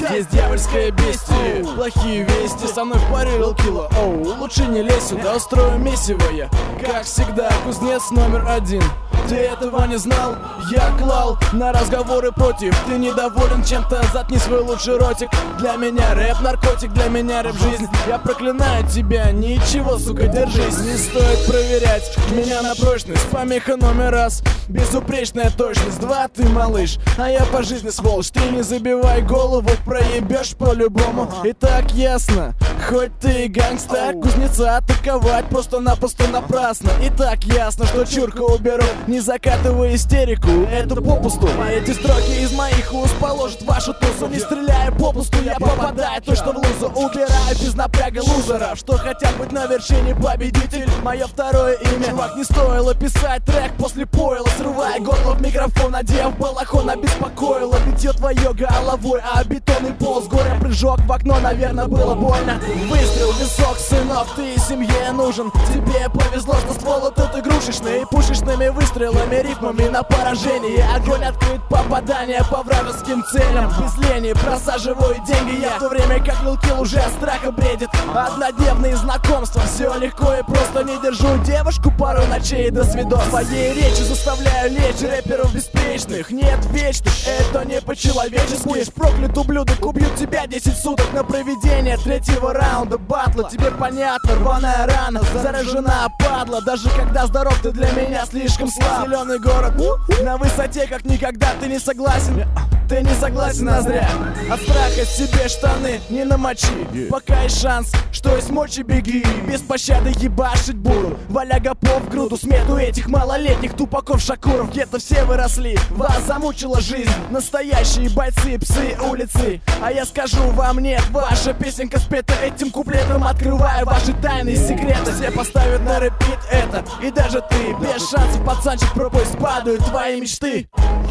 Здесь дьявольское бестие, плохие вести, со мной в паре рилкила. Оу, лучше не лезь сюда, устрою месиво я. Как всегда, кузнец номер один. Ты этого не знал? Я клал на разговоры против. Ты недоволен чем-то? Заткни свой лучший ротик. Для меня рэп наркотик, для меня рэп жизнь. Я проклинаю тебя, ничего, сука, держись. Не стоит проверять меня на прочность. Помеха номер раз, безупречная точность. Два, ты малыш, а я по жизни сволочь. Ты не забивай голову, проебешь по-любому. И так ясно, хоть ты и гангста, кузнеца атаковать просто-напросто напрасно. И так ясно, что чурка уберу, не закатывай истерику, эту попусту. Эти строки из моих уст положат вашу тусу. Не стреляя попусту, я попадаю точно в лузу. Убираю без напряга лузеров, что хотят быть на вершине победитель. Мое второе имя. Чувак, не стоило писать трек после пойла. Срывая горло в микрофон, надев балахон, обеспокоило битье твое головой, а бетонный пол с горя прыжок в окно, наверное, было больно. Выстрел в висок, сынок, ты и семье нужен. Тебе повезло, что ствол тут игрушечный, пушечными выстрелами, рифмами на поражение. Огонь открыт, попадание по вражеским целям. Без лени просаживаю деньги я, в то время как Лилкил уже от страха бредит. Однодневные знакомства, все легко и просто. Не держу девушку пару ночей до свидос. Своей речи заставляю лечь рэперов беспечных. Нет вечных, это не по-человечески. Будешь проклят, ублюдок, убьют тебя 10 суток на проведение третьего раунда батла. Тебе понятно, рваная рана, заражена падла. Даже когда здоров, ты для меня слишком слаб. Зеленый город на высоте, как никогда. Ты не согласен? Ты не согласен, а зря. От страха себе штаны не намочи. Пока есть шанс, что есть мочи, беги. Без пощады ебашить буду, валяга поп в груду. Смету этих малолетних тупаков Шакуров. Где-то все выросли, вас замучила жизнь. Настоящие бойцы, псы улицы. А я скажу вам нет, ваша песенка спета этим куплетом. Открываю ваши тайные секреты. Все поставят на репит это, и даже ты. Без шансов, пацанчик, пропасть, падают твои мечты.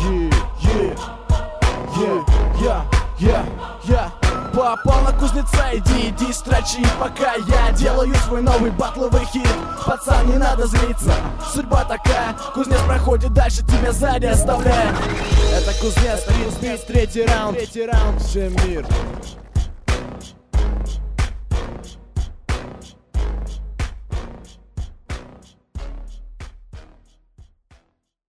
Попал на кузнеца, иди строчи, пока я делаю свой новый батловый хит. Пацан, не надо злиться, судьба такая. Кузнец проходит дальше, тебя сзади оставляет. Это кузнец, третий раунд, всем мир.